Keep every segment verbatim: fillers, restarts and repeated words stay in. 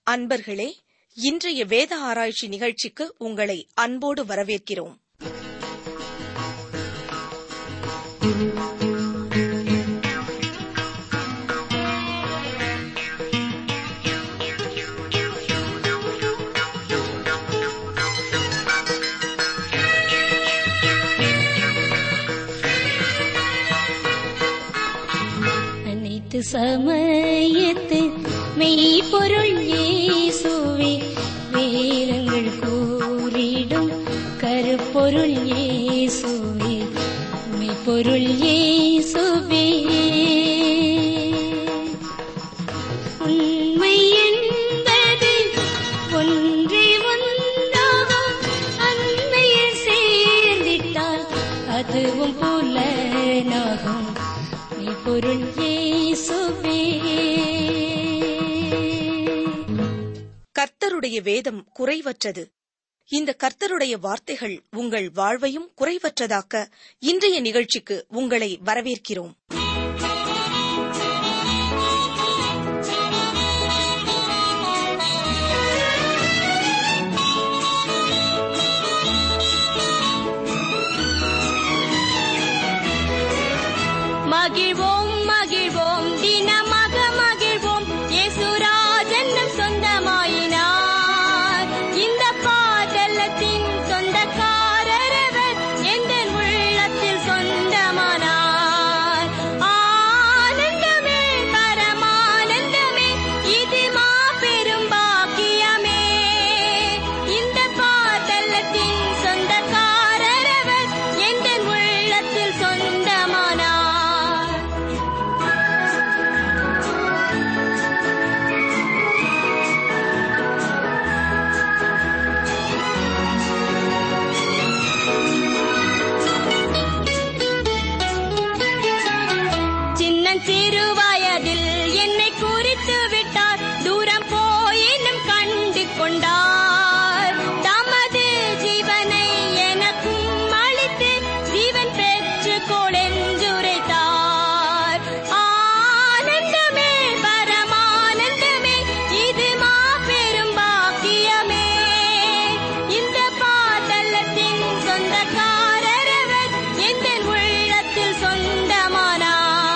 அன்பர்களே, இன்றைய வேத ஆராய்ச்சி நிகழ்ச்சிக்கு உங்களை அன்போடு வரவேற்கிறோம். அனைத்து சமயத்து மெய்ப்பொருள் இயேசுவே, வேதங்கள் கூறிடும் கருப்பொருள் இயேசுவே, மெய்ப்பொருள் இயேசுவே. உண்மை என்பது ஒன்றே ஒன்றாகும், அன்னையில் சேர்ந்திட்டால் அதுவும் புலனாகும், மெய்ப்பொருள் இயேசுவே. கர்த்தருடைய வேதம் குறைவற்றது. இந்த கர்த்தருடைய வார்த்தைகள் உங்கள் வாழ்வையும் குறைவற்றதாக்க இன்றைய நிகழ்ச்சிக்கு உங்களை வரவேற்கிறோம். மகிழ்வோம் மகிழ்வோம் தினமாக மகிழ்வோம், இயேசுராஜன் சொந்தமாயினார். இந்த பாதலத்தின் சொந்தக்காரரவர் எந்த உள்ளத்தில் சொந்தமானார். ஆனந்தமே பரமானந்தமே, இது மாபெரும் பாக்கியமே. இந்த பாதலத்தின் சொந்தக்காரரவர் எந்த உள்ளத்தில் சொந்தமானார். சிறு வயதில் என்னை குறித்து விட்டார், தூரம் போயினும் கண்டு கொண்டார். தமது ஜீவனை எனக்கும் அளித்து ஜீவன் பெற்று கொடென்றுரைத்தார். ஆனந்தமே பரமானந்தமே, இது மாபெரும் பாக்கியமே. இந்த பாதலத்தின் சொந்தக்காரரவர் எந்த உள்ளத்தில் சொந்தமானார்.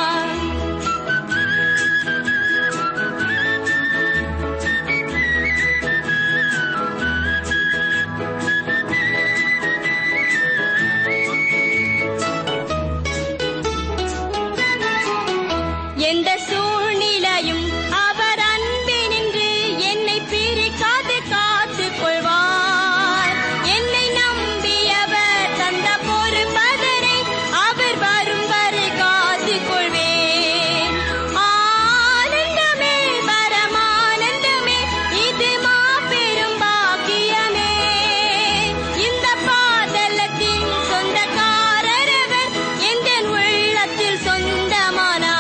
எந்த சூழ்நிலையும் அவர் அன்பினின்று என்னை பிரிக்காது காத்துக் கொள்வார். என்னை நம்பியவர் தந்த பொறுப்பதனை அவர் வரும் வரை காத்துக் கொள்வேன். ஆனந்தமே பரமானந்தமே, இது மாபெரும் பாக்கியமே. இந்த பாதலத்தின் சொந்தக்காரரவர் எந்த உள்ளத்தில் சொந்தமானார்.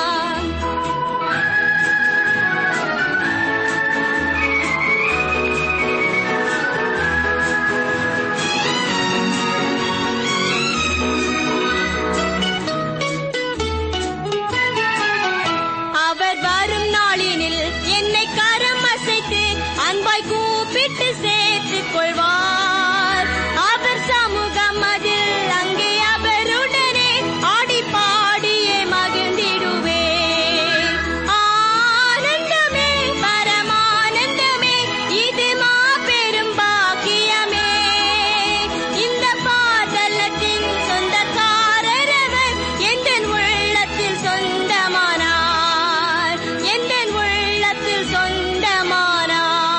அவர் வரும் நாளினில் என்னை கரம் அசைத்து அன்பாய் கூப்பிட்டு சேர்த்துக் கொள்வார். அவர் சமூகம் அதில் அங்கே அவருடனே ஆடி பாடியே மகிழ்ந்திடுவேன். ஆனந்தமே பரமானந்தமே, இது மாபெரும் பாக்கியமே. இந்த பாதலத்தின் சொந்தக்காரரவர் எந்த உள்ளத்தில் சொந்தமானார், எந்த உள்ளத்தில் சொந்தமானார்.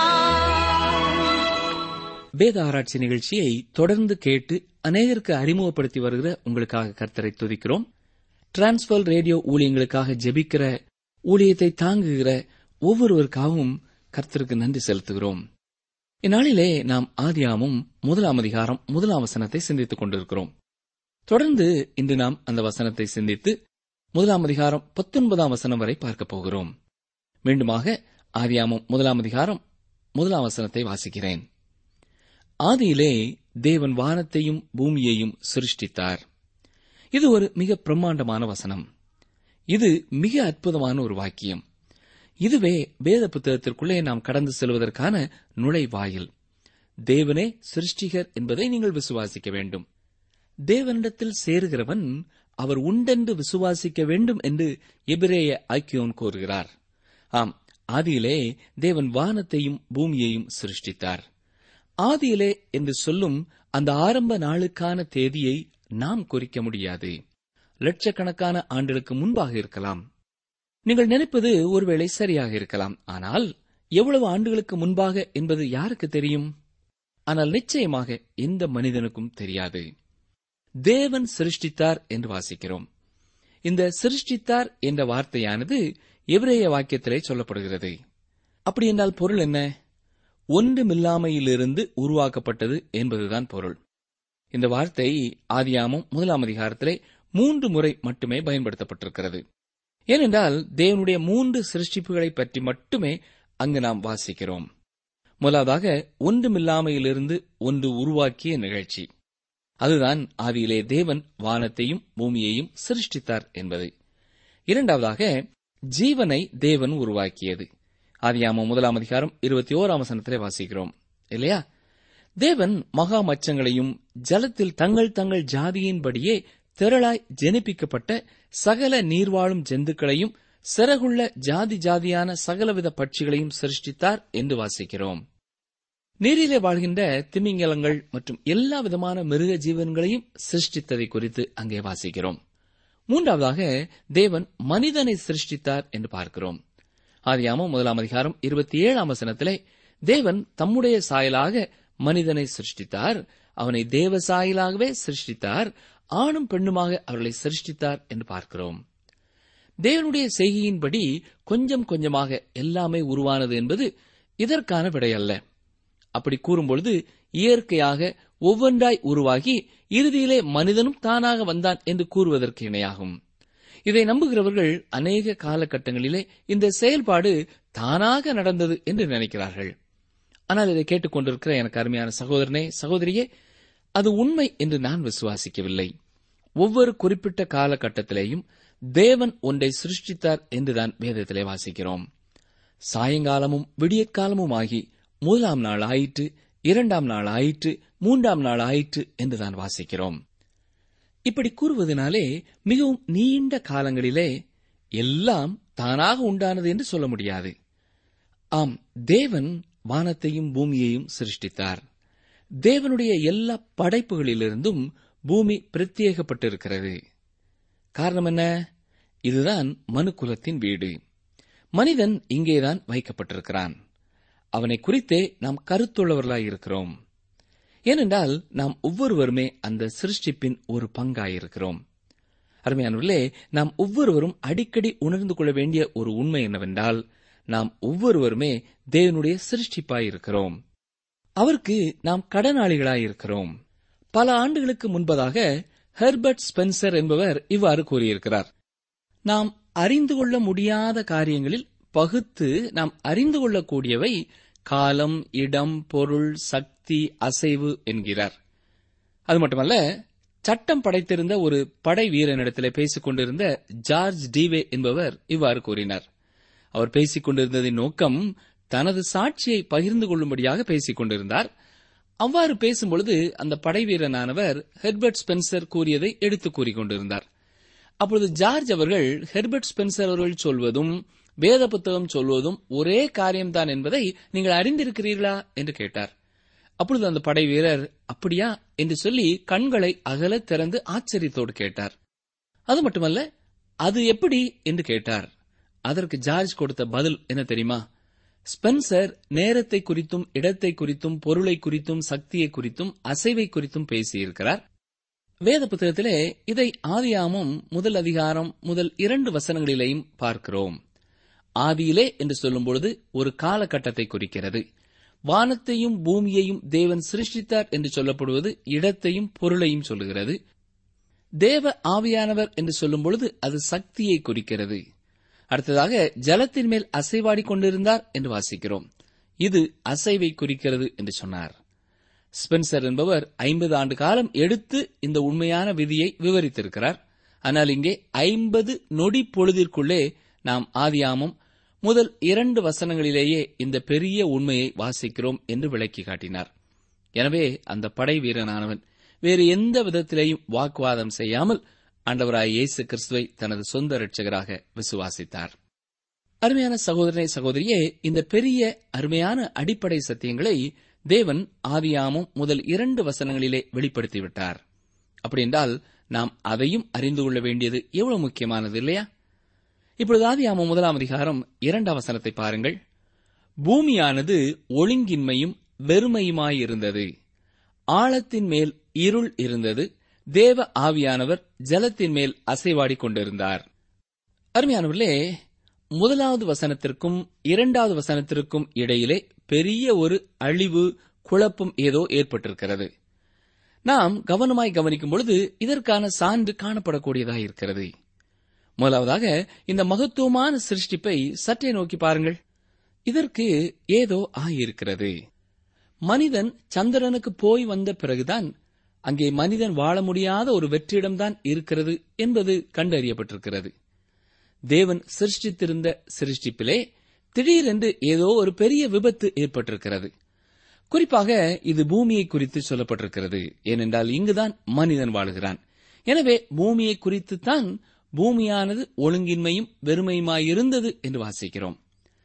வேத ஆராய்ச்சி நிகழ்ச்சியை தொடர்ந்து கேட்டு அநேகருக்கு அறிமுகப்படுத்தி வருகிற உங்களுக்காக கர்த்தரை துதிக்கிறோம். டிரான்ஸ்வர் ரேடியோ ஊழியங்களுக்காக ஜெபிக்கிற, ஊழியத்தை தாங்குகிற ஒவ்வொருவருக்காகவும் கர்த்தருக்கு நன்றி செலுத்துகிறோம். இந்நாளிலே நாம் ஆதியாகமம் முதலாம் அதிகாரம் முதலாம் வசனத்தை சிந்தித்துக் கொண்டிருக்கிறோம். தொடர்ந்து இன்று நாம் அந்த வசனத்தை சிந்தித்து முதலாம் அதிகாரம் பத்தொன்பதாம் வசனம் வரை பார்க்கப் போகிறோம். மீண்டுமாக ஆதியாகமம் முதலாம் அதிகாரம் முதலாம் வசனத்தை வாசிக்கிறேன். ஆதியிலே தேவன் வானத்தையும் பூமியையும் சிருஷ்டித்தார். இது ஒரு மிக பிரம்மாண்டமான வசனம். இது மிக அற்புதமான ஒரு வாக்கியம். இதுவே வேத புத்தகத்திற்குள்ளே நாம் கடந்து செல்வதற்கான நுழைவாயில். தேவனே சிருஷ்டிகர் என்பதை நீங்கள் விசுவாசிக்க வேண்டும். தேவனிடத்தில் சேருகிறவன் அவர் உண்டென்று விசுவாசிக்க வேண்டும் என்று எபிரேய ஆக்கியோன் கூறுகிறார். ஆம், ஆதியிலே தேவன் வானத்தையும் பூமியையும் சிருஷ்டித்தார். ஆதியிலே என்று சொல்லும் அந்த ஆரம்ப நாளுக்கான தேதியை நாம் குறிக்க முடியாது. லட்சக்கணக்கான ஆண்டுகளுக்கு முன்பாக இருக்கலாம். நீங்கள் நினைப்பது ஒருவேளை சரியாக இருக்கலாம். ஆனால் எவ்வளவு ஆண்டுகளுக்கு முன்பாக என்பது யாருக்கு தெரியும்? ஆனால் நிச்சயமாக எந்த மனிதனுக்கும் தெரியாது. தேவன் சிருஷ்டித்தார் என்று வாசிக்கிறோம். இந்த சிருஷ்டித்தார் என்ற வார்த்தையானது எபிரேய வாக்கியத்திலே சொல்லப்படுகிறது. அப்படி என்றால் பொருள் என்ன? ஒன்றுமில்லாமையிலிருந்து உருவாக்கப்பட்டது என்பதுதான் பொருள். இந்த வார்த்தை ஆதியாகமம் முதலாம் அதிகாரத்திலே மூன்று முறை மட்டுமே பயன்படுத்தப்பட்டிருக்கிறது. ஏனென்றால் தேவனுடைய மூன்று சிருஷ்டிப்புகளை பற்றி மட்டுமே அங்கு நாம் வாசிக்கிறோம். முதலாவதாக ஒன்றுமில்லாமையிலிருந்து ஒன்று உருவாக்கிய நிகழ்ச்சி. அதுதான் ஆதியிலே தேவன் வானத்தையும் பூமியையும் சிருஷ்டித்தார் என்பது. இரண்டாவதாக ஜீவனை தேவன் உருவாக்கியது. ஆதியாகமம் முதலாம் அதிகாரம் இருபத்தி ஓராம் வசனத்திலே வாசிக்கிறோம் இல்லையா? தேவன் மகா மச்சங்களையும் ஜலத்தில் தங்கள் தங்கள் ஜாதியின்படியே திரளாய் ஜெனிப்பிக்கப்பட்ட சகல நீர்வாழும் ஜந்துக்களையும் சிறகுள்ள ஜாதி ஜாதியான சகலவித பட்சிகளையும் சிருஷ்டித்தார் என்று வாசிக்கிறோம். நீரிலே வாழ்கின்ற திமிங்கலங்கள் மற்றும் எல்லா விதமான மிருக ஜீவன்களையும் சிருஷ்டித்ததை குறித்து அங்கே வாசிக்கிறோம். மூன்றாவதாக தேவன் மனிதனை சிருஷ்டித்தார் என்று பார்க்கிறோம். ஆதியாகமம் முதலாம் அதிகாரம் இருபத்தி ஏழாம் வசனத்திலே தேவன் தம்முடைய சாயலாக மனிதனை சிருஷ்டித்தார், அவனை தேவ சாயலாகவே சிருஷ்டித்தார், ஆணும் பெண்ணுமாக அவர்களை சிருஷ்டித்தார் என்று பார்க்கிறோம். தேவனுடைய செய்கையின்படி கொஞ்சம் கொஞ்சமாக எல்லாமே உருவானது என்பது இதற்கான விடையல்ல. அப்படி கூறும்பொழுது இயற்கையாக ஒவ்வொன்றாய் உருவாகி இறுதியிலே மனிதனும் தானாக வந்தான் என்று கூறுவதற்கு இணையாகும். இதை நம்புகிறவர்கள் அநேக காலகட்டங்களிலே இந்த செயல்பாடு தானாக நடந்தது என்று நினைக்கிறார்கள். ஆனால் இதை கேட்டுக் கொண்டிருக்கிற எனக்கு அருமையான சகோதரனே, சகோதரியே, அது உண்மை என்று நான் விசுவாசிக்கவில்லை. ஒவ்வொரு குறிப்பிட்ட காலகட்டத்திலேயும் தேவன் ஒன்றை சிருஷ்டித்தார் என்றுதான் வேதத்திலே வாசிக்கிறோம். சாயங்காலமும் விடியற்காலமும் ஆகி முதலாம் நாள் ஆயிற்று, இரண்டாம் நாள் ஆயிற்று, மூன்றாம் நாள் ஆயிற்று என்றுதான் வாசிக்கிறோம். இப்படி கூறுவதனாலே மிகவும் நீண்ட காலங்களிலே எல்லாம் தானாக உண்டானது என்று சொல்ல முடியாது. ஆம், தேவன் வானத்தையும் பூமியையும் சிருஷ்டித்தார். தேவனுடைய எல்லா படைப்புகளிலிருந்தும் பூமி பிரத்யேகப்பட்டிருக்கிறது. காரணம் என்ன? இதுதான் மனுக்குலத்தின் வீடு. மனிதன் இங்கேதான் வைக்கப்பட்டிருக்கிறான். அவனை குறித்தே நாம் கருத்துள்ளவர்களாயிருக்கிறோம். ஏனென்றால் நாம் ஒவ்வொருவருமே அந்த சிருஷ்டிப்பின் ஒரு பங்காயிருக்கிறோம். அருமையானவர்களே, நாம் ஒவ்வொருவரும் அடிக்கடி உணர்ந்து கொள்ள வேண்டிய ஒரு உண்மை என்னவென்றால், நாம் ஒவ்வொருவருமே தேவனுடைய சிருஷ்டிப்பாயிருக்கிறோம். அவருக்கு நாம் கடனாளிகளாயிருக்கிறோம். பல ஆண்டுகளுக்கு முன்பதாக ஹெர்பர்ட் ஸ்பென்சர் என்பவர் இவ்வாறு கூறியிருக்கிறார்: நாம் அறிந்து கொள்ள முடியாத காரியங்களில் பகுத்து நாம் அறிந்து கொள்ளக்கூடியவை காலம், இடம், பொருள், சக்தி, அசைவு என்கிறார். அது மட்டுமல்ல, சட்டம் படைத்திருந்த ஒரு படை வீரனிடத்திலே பேசிக் கொண்டிருந்த ஜார்ஜ் டிவே என்பவர் இவ்வாறு கூறினார். அவர் பேசிக் கொண்டிருந்ததின் நோக்கம் தனது சாட்சியை பகிர்ந்து கொள்ளும்படியாக பேசிக் கொண்டிருந்தார். அவ்வாறு பேசும்பொழுது அந்த படை வீரனானவர் ஹெர்பர்ட் ஸ்பென்சர் கூறியதை எடுத்துக் கூறிக்கொண்டிருந்தார். அப்பொழுது ஜார்ஜ் அவர்கள் ஹெர்பர்ட் ஸ்பென்சர் அவர்கள் சொல்வதும் வேத புத்தகம் சொல்வதும் ஒரே காரியம்தான் என்பதை நீங்கள் அறிந்திருக்கிறீர்களா என்று கேட்டார். அப்பொழுது அந்த படை வீரர் அப்படியா என்று சொல்லி கண்களை அகல திறந்து ஆச்சரியத்தோடு கேட்டார். அது மட்டுமல்ல, அது எப்படி என்று கேட்டார். அதற்கு ஜார்ஜ் கொடுத்த பதில் என்ன தெரியுமா? ஸ்பென்சர் நேரத்தை குறித்தும், இடத்தை குறித்தும், பொருளை குறித்தும், சக்தியை குறித்தும், அசைவை குறித்தும் பேசியிருக்கிறார். வேத புத்தகத்திலே இதை ஆதியாகமம் முதல் அதிகாரம் முதல் இரண்டு வசனங்களிலேயும் பார்க்கிறோம். ஆதியிலே என்று சொல்லும்பொழுது ஒரு காலகட்டத்தை குறிக்கிறது. வானத்தையும் பூமியையும் தேவன் சிருஷ்டித்தார் என்று சொல்லப்படுவது இடத்தையும் பொருளையும் சொல்லுகிறது. தேவ ஆவியானவர் என்று சொல்லும் பொழுது அது சக்தியை குறிக்கிறது. அடுத்ததாக ஜலத்தின் மேல் அசைவாடிக் கொண்டிருந்தார் என்று வாசிக்கிறோம். இது அசைவை குறிக்கிறது என்று சொன்னார். ஸ்பென்சர் என்பவர் ஐம்பது ஆண்டு காலம் எடுத்து இந்த உண்மையான விதியை விவரித்திருக்கிறார். ஆனால் இங்கே ஐம்பது நொடி பொழுதிற்குள்ளே நாம் ஆதியாகமம் முதல் இரண்டு வசனங்களிலேயே இந்த பெரிய உண்மையை வாசிக்கிறோம் என்று விளக்கி காட்டினார். எனவே அந்த படை வீரனானவன் வேறு எந்த விதத்திலேயும் வாக்குவாதம் செய்யாமல் ஆண்டவராய் இயேசு கிறிஸ்துவை தனது சொந்த இரட்சகராக விசுவாசித்தார். அருமையான சகோதரனை சகோதரியே, இந்த பெரிய அருமையான அடிப்படை சத்தியங்களை தேவன் ஆதியாமம் முதல் இரண்டு வசனங்களிலே வெளிப்படுத்திவிட்டார். அப்படியென்றால் நாம் அதையும் அறிந்து கொள்ள வேண்டியது எவ்வளவு முக்கியமானது இல்லையா? இப்பொழுது ஆதியாமம் முதலாம் அதிகாரம் இரண்டாம் வசனத்தை பாருங்கள். பூமியானது ஒழுங்கின்மையும் வெறுமையுமாயிருந்தது, ஆழத்தின் மேல் இருள் இருந்தது, தேவ ஆவியானவர் ஜலத்தின் மேல் அசைவாடி கொண்டிருந்தார். அருமையானவர்களே, முதலாவது வசனத்திற்கும் இரண்டாவது வசனத்திற்கும் இடையிலே பெரிய ஒரு அழிவு, குழப்பம் ஏதோ ஏற்பட்டிருக்கிறது. நாம் கவனமாய் கவனிக்கும் பொழுது இதற்கான சான்று காணப்படக்கூடியதாக இருக்கிறது. முதலாவதாக இந்த மகத்துவமான சிருஷ்டிப்பை சற்றே நோக்கி பாருங்கள். இதற்கு ஏதோ ஆகியிருக்கிறது. மனிதன் சந்திரனுக்கு போய் வந்த பிறகுதான் அங்கே மனிதன் வாழ முடியாத ஒரு வெற்றிடம்தான் இருக்கிறது என்பது கண்டறியப்பட்டிருக்கிறது. தேவன் சிருஷ்டித்திருந்த சிருஷ்டிப்பிலே திடீரென்று ஏதோ ஒரு பெரிய விபத்து ஏற்பட்டிருக்கிறது. குறிப்பாக இது பூமியை குறித்து சொல்லப்பட்டிருக்கிறது. ஏனென்றால் இங்குதான் மனிதன் வாழுகிறான். எனவே பூமியை குறித்துத்தான் பூமியானது ஒழுங்கின்மையும் வெறுமையுமாயிருந்தது என்று வாசிக்கிறோம்.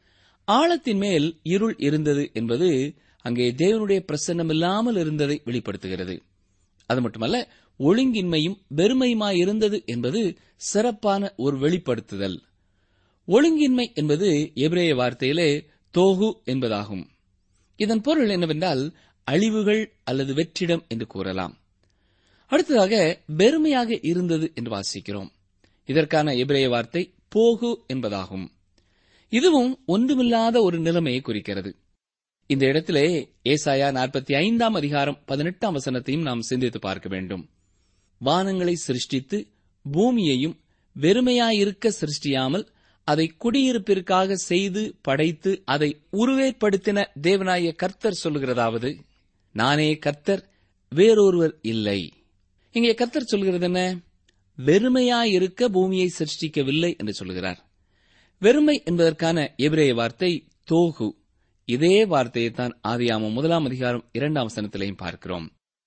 ஆழத்தின் மேல் இருள் இருந்தது என்பது அங்கே தேவனுடைய பிரசன்னம் இல்லாமல் இருந்ததை வெளிப்படுத்துகிறது. அது மட்டுமல்ல, ஒழுங்கின்மையும் வெறுமையுமாயிருந்தது என்பது சிறப்பான ஒரு வெளிப்படுத்துதல். ஒழுங்கின்மை என்பது எபிரேய வார்த்தையிலே தோகு என்பதாகும். இதன் பொருள் என்னவென்றால் அழிவுகள் அல்லது வெற்றிடம் என்று கூறலாம். அடுத்ததாக வெறுமையாக இருந்தது என்று வாசிக்கிறோம். இதற்கான எபிரேய வார்த்தை போகு என்பதாகும். இதுவும் ஒன்றுமில்லாத ஒரு நிலைமையை குறிக்கிறது. இந்த இடத்திலே ஏசாயா நாற்பத்தி ஐந்தாம் அதிகாரம் பதினெட்டாம் வசனத்தையும் நாம் சிந்தித்து பார்க்க வேண்டும். வானங்களை சிருஷ்டித்து பூமியையும் வெறுமையாயிருக்க சிருஷ்டியாமல் அதை குடியிருப்பிற்காக செய்து படைத்து அதை உருவேற்படுத்தின தேவனாய கர்த்தர் சொல்லுகிறதாவது, நானே கர்த்தர், வேறொருவர் இல்லை. இங்கே கர்த்தர் சொல்கிறது என்ன? வெறுமையாயிருக்க பூமியை சிருஷ்டிக்கவில்லை என்று சொல்லுகிறார். வெறுமை என்பதற்கான எபிரேய வார்த்தை தோகு. இதே வார்த்தையைத்தான் ஆதியாமம் முதலாம் அதிகாரம் இரண்டாம் வசனத்திலையும் பார்க்கிறோம்.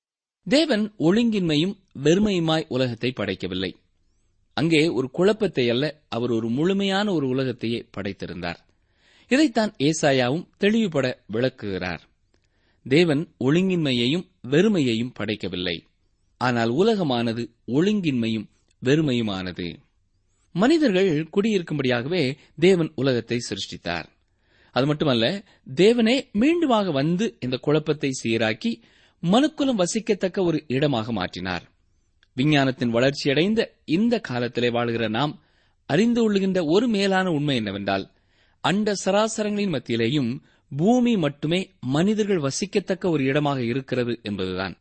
தேவன் ஒழுங்கின்மையும் வெறுமையுமாய் உலகத்தை படைக்கவில்லை. அங்கே ஒரு குழப்பத்தை அல்ல, அவர் ஒரு முழுமையான ஒரு உலகத்தையே படைத்திருந்தார். இதைத்தான் ஏசாயாவும் தெளிவுபட விளக்குகிறார். தேவன் ஒழுங்கின்மையையும் வெறுமையையும் படைக்கவில்லை. ஆனால் உலகமானது ஒழுங்கின்மையும் வெறுமையுமானது. மனிதர்கள் குடியிருக்கும்படியாகவே தேவன் உலகத்தை சிருஷ்டித்தார். அது மட்டுமல்ல, தேவனே மீண்டுமாக வந்து இந்த குழப்பத்தை சீராக்கி மனுக்குலம் வசிக்கத்தக்க ஒரு இடமாக மாற்றினார். விஞ்ஞானத்தின் வளர்ச்சியடைந்த இந்த காலத்திலே வாழ்கிற நாம் அறிந்து கொள்கின்ற ஒரு மேலான உண்மை என்னவென்றால், அண்ட சராசரங்களின் மத்தியிலேயும் பூமி மட்டுமே மனிதர்கள் வசிக்கத்தக்க ஒரு இடமாக இருக்கிறது என்பதுதான்.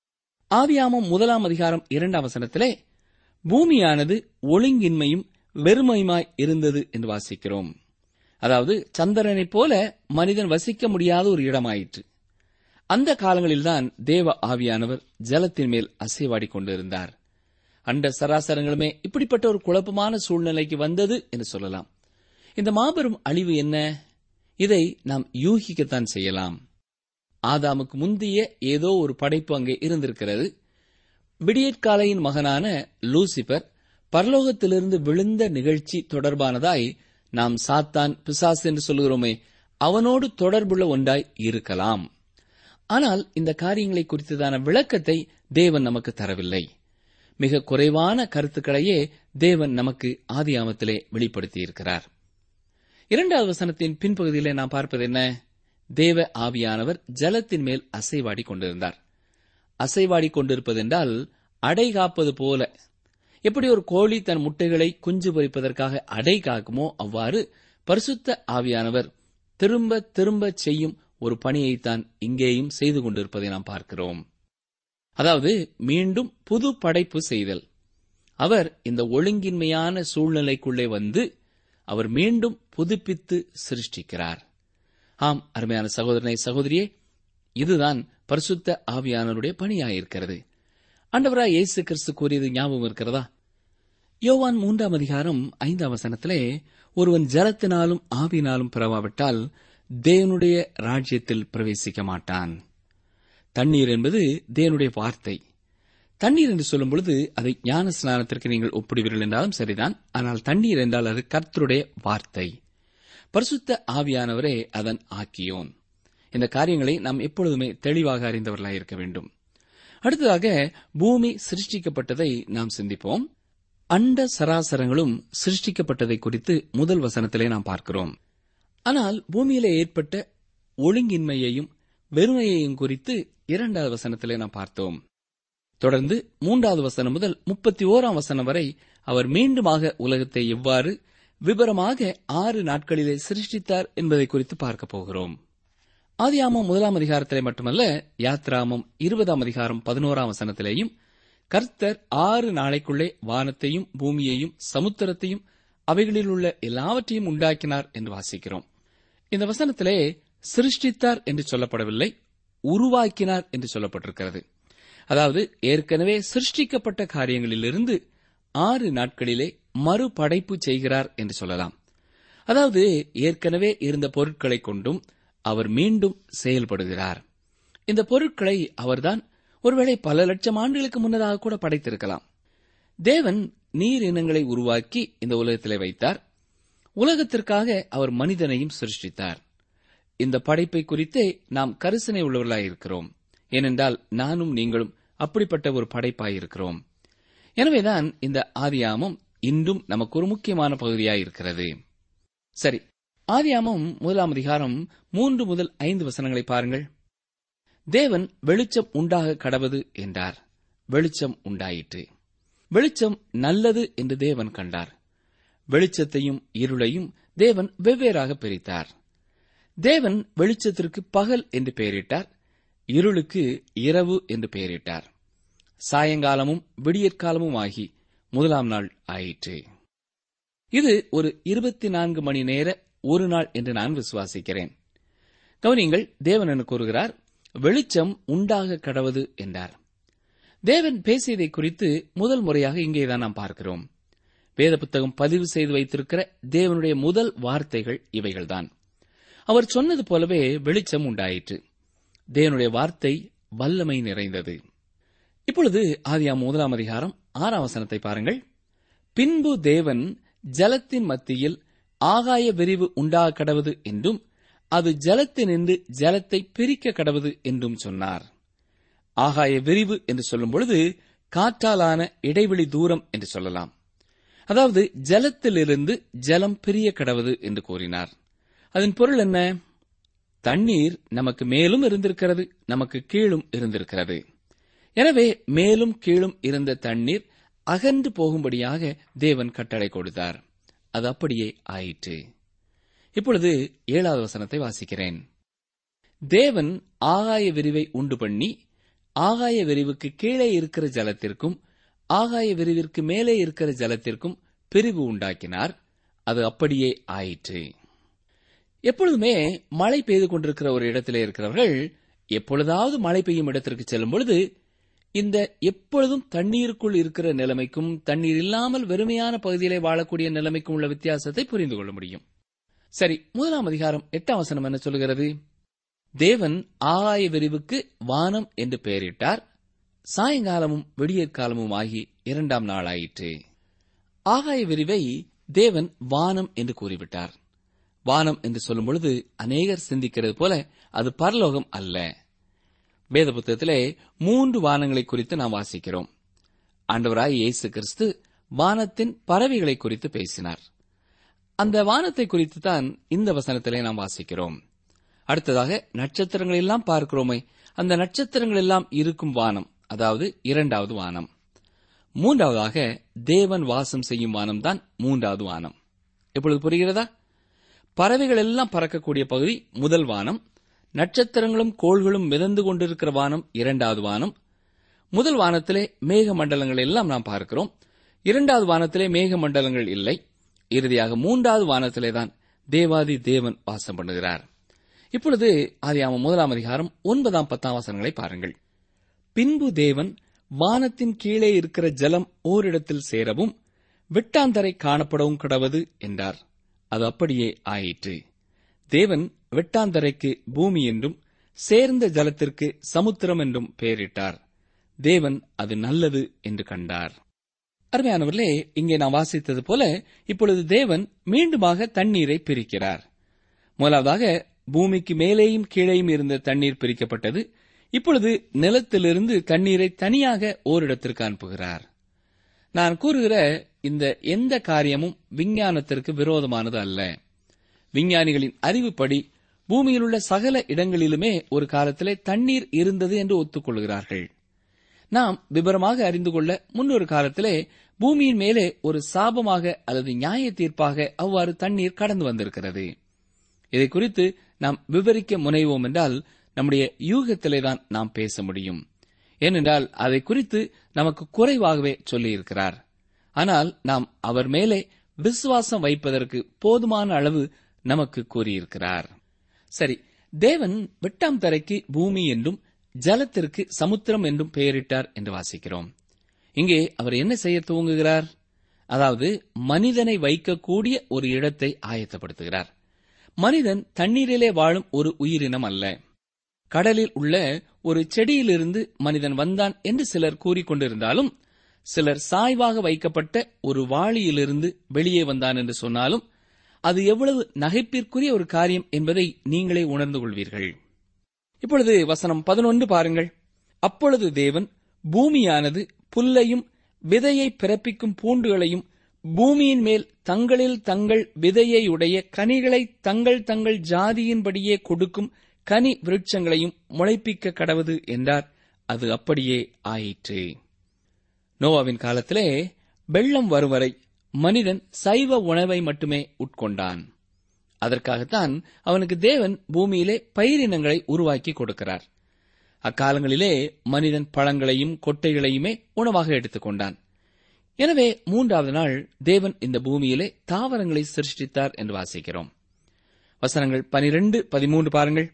ஆதியாமம் முதலாம் அதிகாரம் இரண்டாம் வசனத்திலே பூமியானது ஒழுங்கின்மையும் வெறுமையுமாய் இருந்தது என்று வாசிக்கிறோம். அதாவது சந்திரனைப் போல மனிதன் வசிக்க முடியாத ஒரு இடமாயிற்று. அந்த காலங்களில்தான் தேவ ஆவியானவர் ஜலத்தின் மேல் அசைவாடி கொண்டிருந்தார். அண்ட சராசரங்களுமே இப்படிப்பட்ட ஒரு குழப்பமான சூழ்நிலைக்கு வந்தது என்று சொல்லலாம். இந்த மாபெரும் அழிவு என்ன? இதை நாம் யூகிக்கத்தான் செய்யலாம். ஆதாமுக்கு முந்திய ஏதோ ஒரு படைப்பு அங்கே இருந்திருக்கிறது. விடியற்காலையின் மகனான லூசிபர் பரலோகத்திலிருந்து விழுந்த நிகழ்ச்சி தொடர்பானதாய் நாம் சாத்தான், பிசாசு என்று சொல்கிறோமே, அவனோடு தொடர்புள்ள ஒன்றாய் இருக்கலாம். ஆனால் இந்த காரியங்களை குறித்ததான விளக்கத்தை தேவன் நமக்கு தரவில்லை. மிக குறைவான கருத்துக்களையே தேவன் நமக்கு ஆதியாமத்திலே வெளிப்படுத்தியிருக்கிறார். இரண்டாவது வசனத்தின் பின்பகுதியிலே நாம் பார்ப்பது என்ன? தேவ ஆவியானவர் ஜலத்தின் மேல் அசைவாடி கொண்டிருந்தார். அசைவாடி கொண்டிருப்பதென்றால் அடை காப்பது போல. எப்படி ஒரு கோழி தன் முட்டைகளை குஞ்சு பொரிப்பதற்காக அடை காக்குமோ அவ்வாறு பரிசுத்த ஆவியானவர் திரும்ப திரும்ப செய்யும் ஒரு பணியைத்தான் இங்கேயும் செய்து கொண்டிருப்பதை நாம் பார்க்கிறோம். அதாவது மீண்டும் புது படைப்பு செய்தல். அவர் இந்த ஒழுங்கின்மையான சூழ்நிலைக்குள்ளே வந்து அவர் மீண்டும் புதுப்பித்து சிருஷ்டிக்கிறார். ஆம், அருமையான சகோதரனை சகோதரியே, இதுதான் பரிசுத்த ஆவியானவருடைய பணியாயிருக்கிறது. ஆண்டவராய் இயேசு கிறிஸ்து கூறியது ஞாபகம் இருக்கிறதா? யோவான் மூன்றாம் அதிகாரம் ஐந்தாம் வசனத்திலே, ஒருவன் ஜலத்தினாலும் ஆவியினாலும் பிறவாவிட்டால் தேவனுடைய ராஜ்யத்தில் பிரவேசிக்க மாட்டான். தண்ணீர் என்பது தேவனுடைய வார்த்தை. தண்ணீர் என்று சொல்லும் பொழுது அதை ஞான ஸ்நானத்திற்கு நீங்கள் ஒப்பிடுவீர்கள் என்றாலும் சரிதான். ஆனால் தண்ணீர் என்றால் அது கர்த்தருடைய வார்த்தை. பரிசுத்த ஆவியானவரே அதன் ஆக்கியோன். இந்த காரியங்களை நாம் எப்பொழுதுமே தெளிவாக அறிந்தவர்களாக இருக்க வேண்டும். அடுத்ததாக பூமி சிருஷ்டிக்கப்பட்டதை நாம் சிந்திப்போம். அண்ட சராசரங்களும் சிருஷ்டிக்கப்பட்டதை குறித்து முதல் வசனத்திலே நாம் பார்க்கிறோம். ஆனால் பூமியிலே ஏற்பட்ட ஒழுங்கின்மையையும் வெறுமையையும் குறித்து இரண்டாவது வசனத்திலே நாம் பார்த்தோம். தொடர்ந்து மூன்றாவது வசனம் முதல் முப்பத்தி ஓராம் வசனம் வரை அவர் மீண்டுமாக உலகத்தை எவ்வாறு விபரமாக ஆறு நாட்களிலே சிருஷ்டித்தார் என்பதை குறித்து பார்க்கப் போகிறோம். ஆதியாமம் முதலாம் அதிகாரத்திலே மட்டுமல்ல, யாத்ராமம் இருபதாம் அதிகாரம் பதினோராம் வசனத்திலேயும் கர்த்தர் ஆறு நாளைக்குள்ளே வானத்தையும் பூமியையும் சமுத்திரத்தையும் அவைகளில் உள்ள எல்லாவற்றையும் உண்டாக்கினார் என்று வாசிக்கிறோம். இந்த வசனத்திலே சிருஷ்டித்தார் என்று சொல்லப்படவில்லை, உருவாக்கினார் என்று சொல்லப்பட்டிருக்கிறது. அதாவது ஏற்கனவே சிருஷ்டிக்கப்பட்ட காரியங்களிலிருந்து ஆறு நாட்களிலே மறுபடைப்பு செய்கிறார் என்று சொல்லலாம். அதாவது ஏற்கனவே இருந்த பொருட்களை கொண்டும் அவர் மீண்டும் செயல்படுகிறார். இந்த பொருட்களை அவர்தான் ஒருவேளை பல லட்சம் ஆண்டுகளுக்கு முன்னதாக கூட படைத்திருக்கலாம். தேவன் நீர் இனங்களை உருவாக்கி இந்த உலகத்திலே வைத்தார். உலகத்திற்காக அவர் மனிதனையும் சிருஷ்டித்தார். இந்த படைப்பை குறித்தே நாம் கரிசனை உள்ளவர்களாயிருக்கிறோம். ஏனென்றால் நானும் நீங்களும் அப்படிப்பட்ட ஒரு படைப்பாயிருக்கிறோம். எனவேதான் இந்த ஆதியாமம் இன்றும் நமக்கு ஒரு முக்கியமான பகுதியாயிருக்கிறது. சரி, ஆதியாமம் முதலாம் அதிகாரம் மூன்று முதல் ஐந்து வசனங்களை பாருங்கள். தேவன் வெளிச்சம் உண்டாக கடவது என்றார். வெளிச்சம் உண்டாயிற்று. வெளிச்சம் நல்லது என்று தேவன் கண்டார். வெளிச்சத்தையும் இருளையும் தேவன் வெவ்வேறாக பிரித்தார். தேவன் வெளிச்சத்திற்கு பகல் என்று பெயரிட்டார், இருளுக்கு இரவு என்று பெயரிட்டார். சாயங்காலமும் விடியற்காலமும் ஆகி முதலாம் நாள் ஆயிற்று. இது ஒரு இருபத்தி நான்கு மணி நேர ஒரு நாள் என்று நான் விசுவாசிக்கிறேன். கவனிங்கள், தேவன் என கூறுகிறார், வெளிச்சம் உண்டாக கடவது என்றார். தேவன் பேசியதை குறித்து முதல் முறையாக இங்கேதான் நாம் பார்க்கிறோம். வேத புத்தகம் பதிவு செய்து வைத்திருக்கிற தேவனுடைய முதல் வார்த்தைகள் இவைகள்தான். அவர் சொன்னது போலவே வெளிச்சம் உண்டாயிற்று. தேவனுடைய வார்த்தை வல்லமை நிறைந்தது. இப்பொழுது ஆதியாகமம் முதலாம் அதிகாரம் ஆறாம் வசனத்தை பாருங்கள். பின்பு தேவன் ஜலத்தின் மத்தியில் ஆகாய விரிவு உண்டாக கடவது என்றும் அது ஜலத்தினின்று ஜலத்தை பிரிக்க கடவது என்றும் சொன்னார். ஆகாய விரிவு என்று சொல்லும் பொழுது காற்றாலான இடைவெளி தூரம் என்று சொல்லலாம். அதாவது ஜலத்திலிருந்து ஜலம் பிரிய கடவது என்று கூறினார். அதன் பொருள் என்ன? தண்ணீர் நமக்கு மேலும் இருந்திருக்கிறது, நமக்கு கீழும் இருந்திருக்கிறது. எனவே மேலும் கீழும் இருந்த தண்ணீர் அகன்று போகும்படியாக தேவன் கட்டளை கொடுத்தார். அது அப்படியே ஆயிற்று. இப்பொழுது ஏழாவது வசனத்தை வாசிக்கிறேன். தேவன் ஆகாய விரிவை உண்டு பண்ணி ஆகாய விரிவுக்கு கீழே இருக்கிற ஜலத்திற்கும் ஆகாய விரிவிற்கு மேலே இருக்கிற ஜலத்திற்கும் பிரிவு உண்டாக்கினார். அது அப்படியே ஆயிற்று. எப்பொழுதுமே மழை பெய்து கொண்டிருக்கிற ஒரு இடத்திலே இருக்கிறவர்கள் எப்பொழுதாவது மழை பெய்யும் இடத்திற்கு செல்லும் பொழுது இந்த எப்பொழுதும் தண்ணீருக்குள் இருக்கிற நிலைமைக்கும் தண்ணீர் இல்லாமல் வெறுமையான பகுதியிலே வாழக்கூடிய நிலைமைக்கும் உள்ள வித்தியாசத்தை புரிந்து கொள்ள முடியும். சரி, முதலாம் அதிகாரம் எட்டாம் வசனம் என்ன சொல்கிறது? தேவன் ஆகாய விரிவுக்கு வானம் என்று பெயரிட்டார். சாயங்காலமும் விடியற்காலமும் ஆகி இரண்டாம் நாளாயிற்று. ஆகாய விரிவை தேவன் வானம் என்று கூறிவிட்டார். வானம் என்று சொல்லும் பொழுது அநேகர் சிந்திக்கிறது போல அது பரலோகம் அல்ல. வேத புத்தகத்திலே மூன்று வானங்களை குறித்து நாம் வாசிக்கிறோம். ஆண்டவராய் இயேசு கிறிஸ்து வானத்தின் பறவைகளை குறித்து பேசினார். அந்த வானத்தை குறித்து தான் இந்த வசனத்திலே நாம் வாசிக்கிறோம். அடுத்ததாக நட்சத்திரங்கள் எல்லாம் பார்க்கிறோமே, அந்த நட்சத்திரங்கள் எல்லாம் இருக்கும் வானம், அதாவது இரண்டாவது வானம். மூன்றாவதாக தேவன் வாசம் செய்யும் வானம்தான் மூன்றாவது வானம். இப்பொழுது புரிகிறதா? பறவைகள் எல்லாம் பறக்கக்கூடிய பகுதி முதல் வானம், நட்சத்திரங்களும் கோள்களும் மிதந்து கொண்டிருக்கிற வானம் இரண்டாவது வானம். முதல் வானத்திலே மேக மண்டலங்கள் எல்லாம் நாம் பார்க்கிறோம். இரண்டாவது வானத்திலே மேக மண்டலங்கள் இல்லை. இறுதியாக மூன்றாவது வானத்திலேதான் தேவாதி தேவன் வாசம் பண்ணுகிறார். இப்பொழுது ஆதியாகமம் முதலாம் அதிகாரம் ஒன்பதாம் பத்தாம் வசனங்களை பாருங்கள். பின்பு தேவன் வானத்தின் கீழே இருக்கிற ஜலம் ஓரிடத்தில் சேரவும் வெட்டாந்தரை காணப்படவும் கடவது என்றார். அது அப்படியே ஆயிற்று. தேவன் வெட்டாந்தரைக்கு பூமி என்றும் சேர்ந்த ஜலத்திற்கு சமுத்திரம் என்றும் பெயரிட்டார். தேவன் அது நல்லது என்று கண்டார். அருமையானவர்களே, இங்கே நாம் வாசித்தது போல இப்பொழுது தேவன் மீண்டுமாக தண்ணீரை பிரிக்கிறார். முதலாவதாக பூமிக்கு மேலேயும் கீழேயும் இருந்த தண்ணீர் பிரிக்கப்பட்டது. இப்பொழுது நிலத்திலிருந்து தண்ணீரை தனியாக ஓரிடத்திற்கு அனுப்புகிறார். நான் கூறுகிற இந்த எந்த காரியமும் விஞ்ஞானத்திற்கு விரோதமானது அல்ல. விஞ்ஞானிகளின் அறிவுப்படி பூமியில் உள்ள சகல இடங்களிலுமே ஒரு காலத்திலே தண்ணீர் இருந்தது என்று ஒத்துக்கொள்கிறார்கள். நாம் விபரமாக அறிந்து கொள்ள முன்னொரு காலத்திலே பூமியின் மேலே ஒரு சாபமாக அல்லது நியாய தீர்ப்பாக அவ்வாறு தண்ணீர் கடந்து வந்திருக்கிறது. இதை குறித்து நாம் விவரிக்க முனைவோம் என்றால் நம்முடைய யூகத்திலேதான் நாம் பேச முடியும். ஏனென்றால் அதை குறித்து நமக்கு குறைவாகவே சொல்லியிருக்கிறார். ஆனால் நாம் அவர் மேலே விசுவாசம் வைப்பதற்கு போதுமான அளவு நமக்கு கூறியிருக்கிறார். சரி, தேவன் வெட்டாம் தரைக்கு பூமி என்றும் ஜலத்திற்கு சமுத்திரம் என்றும் பெயரிட்டார் என்று வாசிக்கிறோம். இங்கே அவர் என்ன செய்ய துவங்குகிறார்? அதாவது மனிதனை வைக்கக்கூடிய ஒரு இடத்தை ஆயத்தப்படுத்துகிறார். மனிதன் தண்ணீரிலே வாழும் ஒரு உயிரினம் அல்ல. கடலில் உள்ள ஒரு செடியிலிருந்து மனிதன் வந்தான் என்று சிலர் கூறிக்கொண்டிருந்தாலும், சிலர் சாய்வாக வைக்கப்பட்ட ஒரு வாளியிலிருந்து வெளியே வந்தான் என்று சொன்னாலும் அது எவ்வளவு நகைப்பிற்குரிய ஒரு காரியம் என்பதை நீங்களே உணர்ந்து கொள்வீர்கள். இப்பொழுது வசனம் பதினொன்று பாருங்கள். அப்பொழுது தேவன் பூமியானது புல்லையும் விதையை பிறப்பிக்கும் பூண்டுகளையும் பூமியின் மேல் தங்களில் தங்கள் விதையுடைய கனிகளை தங்கள் தங்கள் ஜாதியின்படியே கொடுக்கும் கனி விருட்சங்களையும் முளைப்பிக்க கடவது என்றார். அது அப்படியே ஆயிற்று. நோவாவின் காலத்திலே வெள்ளம் வரும் வரை மனிதன் சைவ உணவை மட்டுமே உட்கொண்டான். அதற்காகத்தான் அவனுக்கு தேவன் பூமியிலே பயிரினங்களை உருவாக்கி கொடுக்கிறார். அக்காலங்களிலே மனிதன் பழங்களையும் கொட்டைகளையுமே உணவாக எடுத்துக் கொண்டான். எனவே மூன்றாவது நாள் தேவன் இந்த பூமியிலே தாவரங்களை சிருஷ்டித்தார் என்று வாசிக்கிறோம். வசனங்கள் பனிரெண்டு பதிமூன்று பாருங்கள்.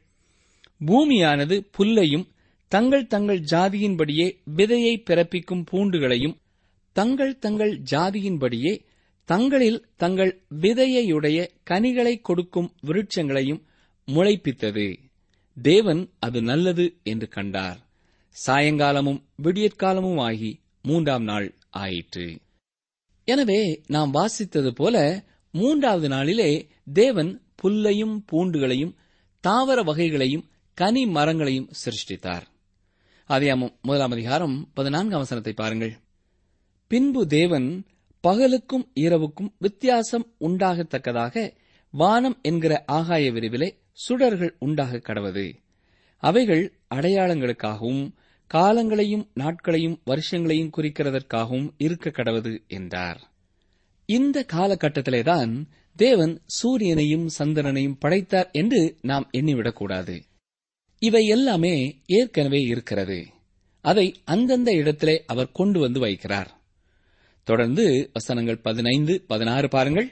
பூமியானது புல்லையும் தங்கள் தங்கள் ஜாதியின்படியே விதையை பிறப்பிக்கும் பூண்டுகளையும் தங்கள் தங்கள் ஜாதியின்படியே தங்களில் தங்கள் விதையுடைய கனிகளை கொடுக்கும் விருட்சங்களையும் முளைப்பித்தது. தேவன் அது நல்லது என்று கண்டார். சாயங்காலமும் விடியற்காலமும் ஆகி மூன்றாம் நாள் ஆயிற்று. எனவே நாம் வாசித்தது போல மூன்றாவது நாளிலே தேவன் புல்லையும் பூண்டுகளையும் தாவர வகைகளையும் கனி மரங்களையும் சிருஷ்டித்தார். ஆதியாகமம் முதலாம் அதிகாரம் பதினான்காம் வசனத்தை பாருங்கள். பின்பு தேவன் பகலுக்கும் இரவுக்கும் வித்தியாசம் உண்டாகத்தக்கதாக வானம் என்கிற ஆகாய விரிவிலே சுடர்கள் உண்டாக கடவது. அவைகள் அடையாளங்களுக்காகவும் காலங்களையும் நாட்களையும் வருஷங்களையும் குறிக்கிறதற்காகவும் இருக்க கடவது என்றார். இந்த காலகட்டத்திலேதான் தேவன் சூரியனையும் சந்திரனையும் படைத்தார் என்று நாம் எண்ணிவிடக்கூடாது. இவை எல்லாமே ஏற்கனவே இருக்கிறது. அதை அந்தந்த இடத்திலே அவர் கொண்டு வந்து வைக்கிறார். தொடர்ந்து வசனங்கள் பதினைந்து பதினாறு பாருங்கள்.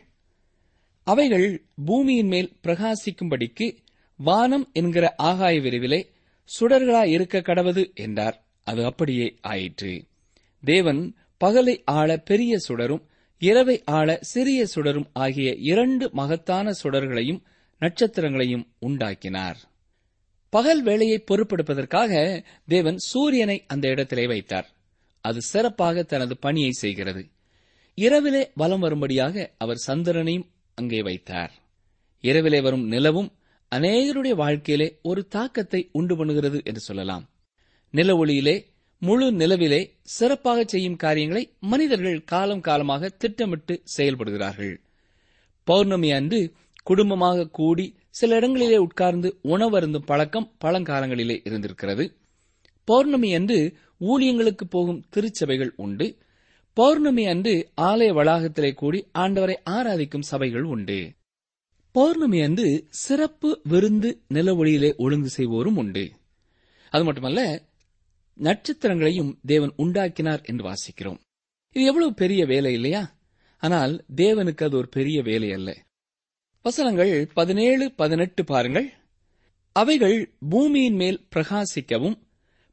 அவைகள் பூமியின் மேல் பிரகாசிக்கும்படிக்கு வானம் என்கிற ஆகாய விரிவிலே சுடர்களாய் இருக்க கடவது என்றார். அது அப்படியே ஆயிற்று. தேவன் பகலை ஆள பெரிய சுடரும் இரவை ஆள சிறிய சுடரும் ஆகிய இரண்டு மகத்தான சுடர்களையும் நட்சத்திரங்களையும் உண்டாக்கினார். பகல் வேளையை பொறுப்பெடுப்பதற்காக தேவன் சூரியனை அந்த இடத்திலே வைத்தார். அது சிறப்பாக தனது பணியை செய்கிறது. இரவிலே வலம் வரும்படியாக அவர் சந்திரனையும் அங்கே வைத்தார். இரவிலே வரும் நிலவும் அநேகருடைய வாழ்க்கையிலே ஒரு தாக்கத்தை உண்டு பண்ணுகிறது என்று சொல்லலாம். நில ஒளியிலே முழு நிலவிலே சிறப்பாக செய்யும் காரியங்களை மனிதர்கள் காலம் காலமாக திட்டமிட்டு செயல்படுகிறார்கள். பௌர்ணமி அன்று குடும்பமாக கூடி சில இடங்களிலே உட்கார்ந்து உணவருந்தும் பழக்கம் பழங்காலங்களிலே இருந்திருக்கிறது. பௌர்ணமி அன்று ஊழியங்களுக்கு போகும் திருச்சபைகள் உண்டு. பௌர்ணமி அன்று ஆலய வளாகத்திலே கூடி ஆண்டவரை ஆராதிக்கும் சபைகள் உண்டு. பௌர்ணமி அன்று சிறப்பு விருந்து நில ஒளியிலே ஒழுங்கு செய்வோரும் உண்டு. அது மட்டுமல்ல, நட்சத்திரங்களையும் தேவன் உண்டாக்கினார் என்று வாசிக்கிறோம். இது எவ்வளவு பெரிய வேலை இல்லையா? ஆனால் தேவனுக்கு அது ஒரு பெரிய வேலை அல்ல. வசனங்கள் பதினேழு பதினெட்டு பாருங்கள். அவைகள் பூமியின் மேல் பிரகாசிக்கவும்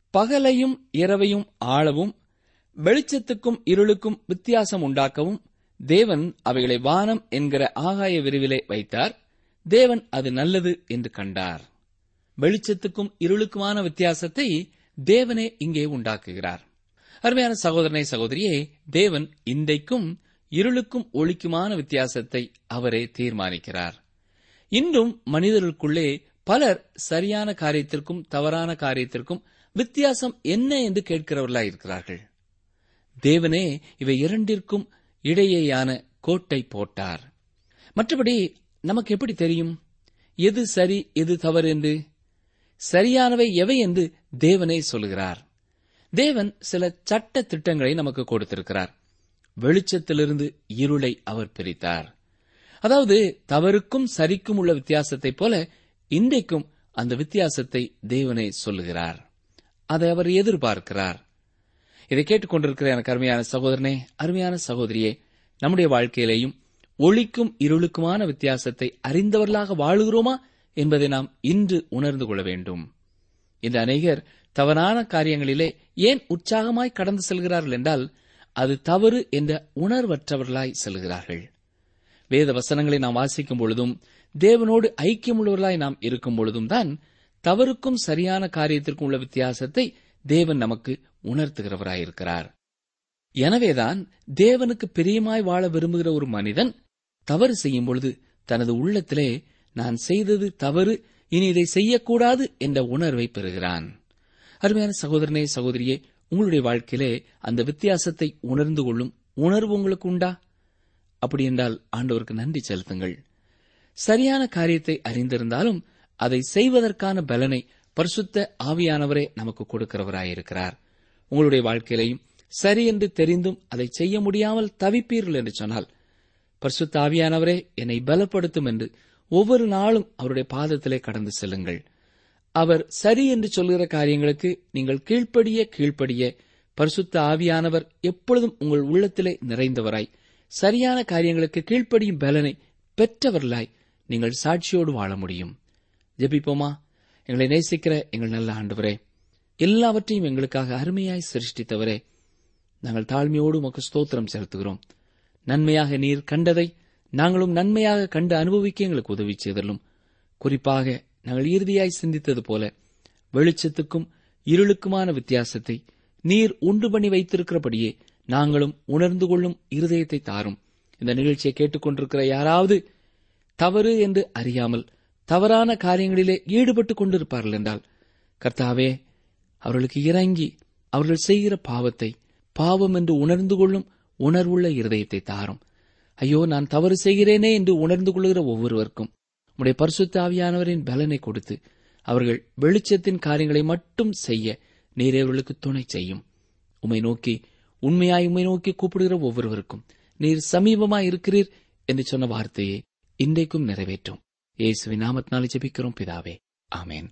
பகலையும் இரவையும் ஆளவும் வெளிச்சத்துக்கும் இருளுக்கும் வித்தியாசம் உண்டாக்கவும் தேவன் அவைகளை வானம் என்கிற ஆகாய விரிவிலே வைத்தார். தேவன் அது நல்லது என்று கண்டார். வெளிச்சத்துக்கும் இருளுக்குமான வித்தியாசத்தை தேவனே இங்கே உண்டாக்குகிறார். அருமையான சகோதரனை சகோதரியே, தேவன் இன்றைக்கும் இருளுக்கும் ஒளிக்குமான வித்தியாசத்தை அவரே தீர்மானிக்கிறார். இன்றும் மனிதர்களுக்குள்ளே பலர் சரியான காரியத்திற்கும் தவறான காரியத்திற்கும் வித்தியாசம் என்ன என்று கேட்கிறவர்களாயிருக்கிறார்கள். தேவனே இவை இரண்டிற்கும் இடையேயான கோட்டை போட்டார். மற்றபடி நமக்கு எப்படி தெரியும் எது சரி எது தவறு என்று? சரியானவை எவை என்று தேவனே சொல்லுகிறார். தேவன் சில சட்ட திட்டங்களை நமக்கு கொடுத்திருக்கிறார். வெளிச்சத்திலிருந்து இருளை அவர் பிரித்தார். அதாவது தவறுக்கும் சரிக்கும் உள்ள வித்தியாசத்தைப் போல இன்றைக்கும் அந்த வித்தியாசத்தை தேவனே சொல்லுகிறார். அதை அவர் எதிர்பார்க்கிறார். இதை கேட்டுக் கொண்டிருக்கிற எனக்கு அருமையான சகோதரனே, அருமையான சகோதரியே, நம்முடைய வாழ்க்கையிலேயும் ஒளிக்கும் இருளுக்குமான வித்தியாசத்தை அறிந்தவர்களாக வாழுகிறோமா என்பதை நாம் இன்று உணர்ந்து கொள்ள வேண்டும். இந்த அநேகர் தவறான காரியங்களிலே ஏன் உற்சாகமாய் கடந்து செல்கிறார்கள் என்றால், அது தவறு என்ற உணர்வற்றவர்களாய் செல்கிறார்கள். வேத வசனங்களை நாம் வாசிக்கும் பொழுதும் தேவனோடு ஐக்கியமுள்ளவர்களாய் நாம் இருக்கும் பொழுதும் தான் தவறுக்கும் சரியான காரியத்திற்கும் உள்ள வித்தியாசத்தை தேவன் நமக்கு உணர்த்துகிறவராயிருக்கிறார். எனவேதான் தேவனுக்கு பிரியமாய் வாழ விரும்புகிற ஒரு மனிதன் தவறு செய்யும் பொழுது தனது உள்ளத்திலே நான் செய்தது தவறு, இனி இதை செய்யக்கூடாது என்ற உணர்வை பெறுகிறான். அருமையான சகோதரனே சகோதரியே, உங்களுடைய வாழ்க்கையிலே அந்த வித்தியாசத்தை உணர்ந்து கொள்ளும் உணர்வு உங்களுக்கு உண்டா? அப்படி என்றால் ஆண்டவருக்கு நன்றி செலுத்துங்கள். சரியான காரியத்தை அறிந்திருந்தாலும் அதை செய்வதற்கான பலனை பரிசுத்த ஆவியானவரே நமக்கு கொடுக்கிறவராயிருக்கிறார். உங்களுடைய வாழ்க்கையிலையும் சரி என்று தெரிந்தும் அதை செய்ய முடியாமல் தவிப்பீர்கள் என்று சொன்னால், பரிசுத்த ஆவியானவரே என்னை பலப்படுத்தும் என்று ஒவ்வொரு நாளும் அவருடைய பாதத்திலே கடந்து செல்லுங்கள். அவர் சரி என்று சொல்கிற காரியங்களுக்கு நீங்கள் கீழ்ப்படிய கீழ்ப்படிய பரிசுத்த ஆவியானவர் எப்பொழுதும் உங்கள் உள்ளத்திலே நிறைந்தவராய் சரியான காரியங்களுக்கு கீழ்ப்படியும் பலனை பெற்றவர்களாய் நீங்கள் சாட்சியோடு வாழ முடியும். ஜெபிப்போமா? எங்களை நேசிக்கிற எங்கள் நல்ல ஆண்டவரே, எல்லாவற்றையும் எங்களுக்காக அருமையாய் சிருஷ்டித்தவரே, நாங்கள் தாழ்மையோடு உமக்கு ஸ்தோத்திரம் செலுத்துகிறோம். நன்மையாக நீர் கண்டதை நாங்களும் நன்மையாக கண்டு அனுபவிக்க எங்களுக்கு உதவி செய்தலும். குறிப்பாக நாங்கள் இறுதியாய் சிந்தித்தது போல வெளிச்சத்துக்கும் இருளுக்குமான வித்தியாசத்தை நீர் உண்டு பண்ணி வைத்திருக்கிறபடியே நாங்களும் உணர்ந்து கொள்ளும் இருதயத்தை தாரும். இந்த நிகழ்ச்சியை கேட்டுக்கொண்டிருக்கிற யாராவது தவறு என்று அறியாமல் தவறான காரியங்களிலே ஈடுபட்டுக் கொண்டிருப்பார்கள் என்றால், கர்த்தாவே அவர்களுக்கு இறங்கி அவர்கள் செய்கிற பாவத்தை பாவம் என்று உணர்ந்து கொள்ளும் உணர்வுள்ள இருதயத்தை தாரும். ஐயோ, நான் தவறு செய்கிறேனே என்று உணர்ந்து கொள்கிற ஒவ்வொருவருக்கும் உம்முடைய பரிசுத்த ஆவியானவரின் பலனை கொடுத்து அவர்கள் வெளிச்சத்தின் காரியங்களை மட்டும் செய்ய நீரே அவர்களுக்கு துணை செய்யும். உம்மை நோக்கி உண்மையாய் உம்மை நோக்கி கூப்பிடுகிற ஒவ்வொருவருக்கும் நீர் சமீபமாய் இருக்கிறீர் என்று சொன்ன வார்த்தையை இன்றைக்கும் நிறைவேற்றும். இயேசுவின் நாமத்தினாலே ஜெபிக்கிறோம் பிதாவே, ஆமென்.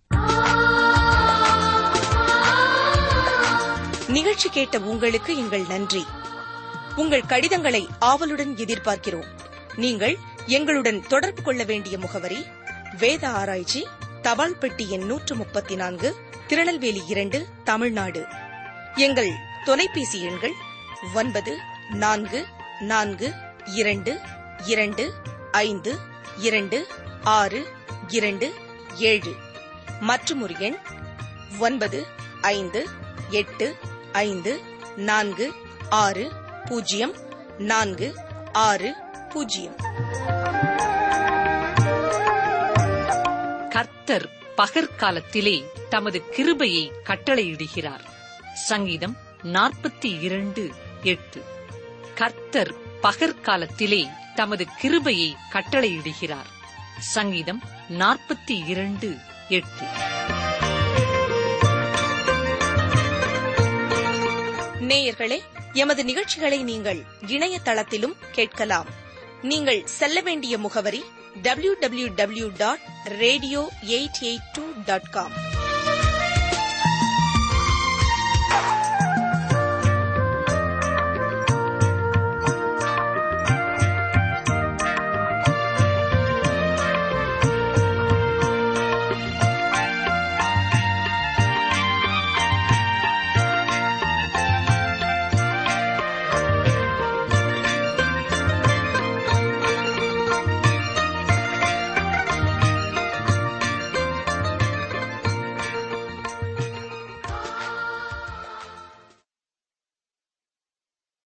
நிகழ்ச்சி கேட்ட உங்களுக்கு எங்கள் நன்றி. உங்கள் கடிதங்களை ஆவலுடன் எதிர்பார்க்கிறோம். நீங்கள் எங்களுடன் தொடர்பு கொள்ள வேண்டிய முகவரி: வேத ஆராய்ச்சி, தபால் பெட்டி எண் நூற்று முப்பத்தி நான்கு, திருநெல்வேலி இரண்டு, தமிழ்நாடு. எங்கள் தொலைபேசி எண்கள் ஒன்பது நான்கு நான்கு இரண்டு இரண்டு ஐந்து இரண்டு ஆறு இரண்டு ஏழு மற்றும் ஒரு எண் ஒன்பது ஐந்து எட்டு ஐந்து நான்கு ஆறு பூஜ்ஜியம் நான்கு ஆறு பூஜ்ஜியம். கர்த்தர் பகற்காலத்திலே தமது கிருபையை கட்டளையிடுகிறார். சங்கீதம் நாற்பத்தி இரண்டு எட்டு. கர்த்தர் பகற்காலத்திலே தமது கிருபையை கட்டளையிடுகிறார். சங்கீதம் நாற்பத்தி இரண்டு எட்டு. நேயர்களே, எமது நிகழ்ச்சிகளை நீங்கள் இணையதளத்திலும் கேட்கலாம். நீங்கள் செல்ல வேண்டிய முகவரி W W W dot radio eight eight two dot com.